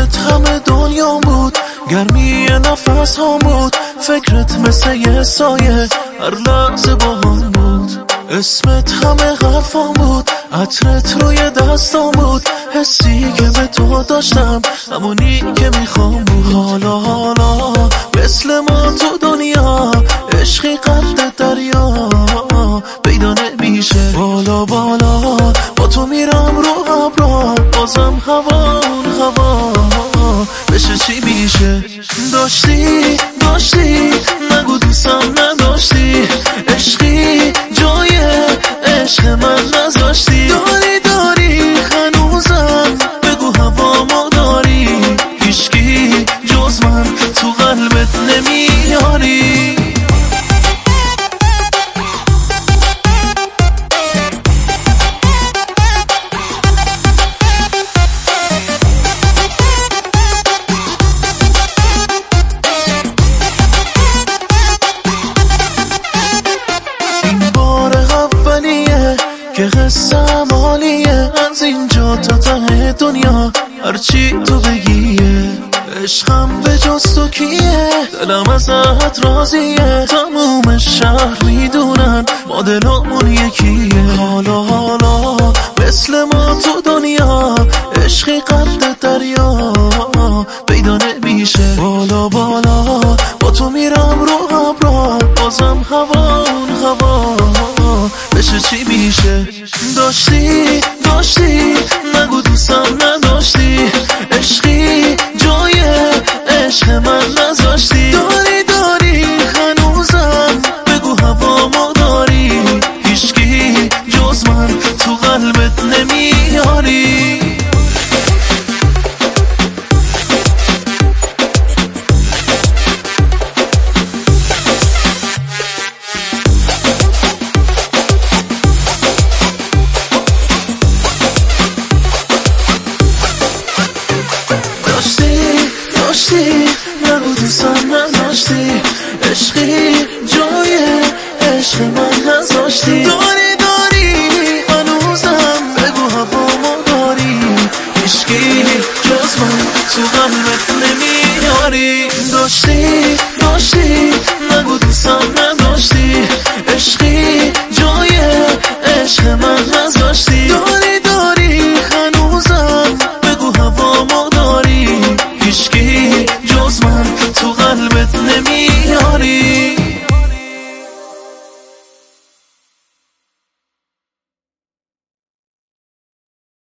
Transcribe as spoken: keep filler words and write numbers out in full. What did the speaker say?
اسمت همه دنیا بود، گرمی نفس ها بود، فکرت مثل یه سایه هر لحظه با هم بود. اسمت همه حرفام بود، عطرت روی دستام بود، حسی که به تو داشتم همونی که میخوام بود. حالا حالا مثل ما تو دنیا عشقی قد دریا پیدا نمیشه. بالا بالا با تو میرم رو ابرا، بازم هوا اون هوا بشه چی میشه. داشتی داشتی نگو دوستم نداشتی، عشقی جای عشق من نذاشتی. داری داری هنوزم بگو هوامو داری، هیچکی جز من تو قلبت نمیاری. که قصه‌م عالیه از اینجا تا ته دنیا، هرچی تو بگیه. عشقم به جز تو کیه، دلم ازت راضیه، تموم شهر میدونن ما دلمون یکیه. حالا حالا مثل ما تو دنیا عشقی قد دریا پیدا نمیشه. بالا بالا با تو میرم رو ابرا، بازم هوا اون هوا بشه چی میشه. داشتی داشتی نگو دوستم نداشتی، عشقی جای عشق من نذاشتی. داری داری هنوزم بگو هوامو داری، هیچکی جز من تو قلبت نمیاری. نگو دوستم نداشتی، عشقی جای عشق من نذاشتی. داری داری هنوزم بگو هوامو داری، هیچکی جز من تو قلبت نمیاری. داشتی داشتی نگو دوستم نداشتی، عشقی جای عشق من نذاشتی. داری داری هنوزم بگو هوامو داری، هیچکی جز من تو قلبت نمیاری.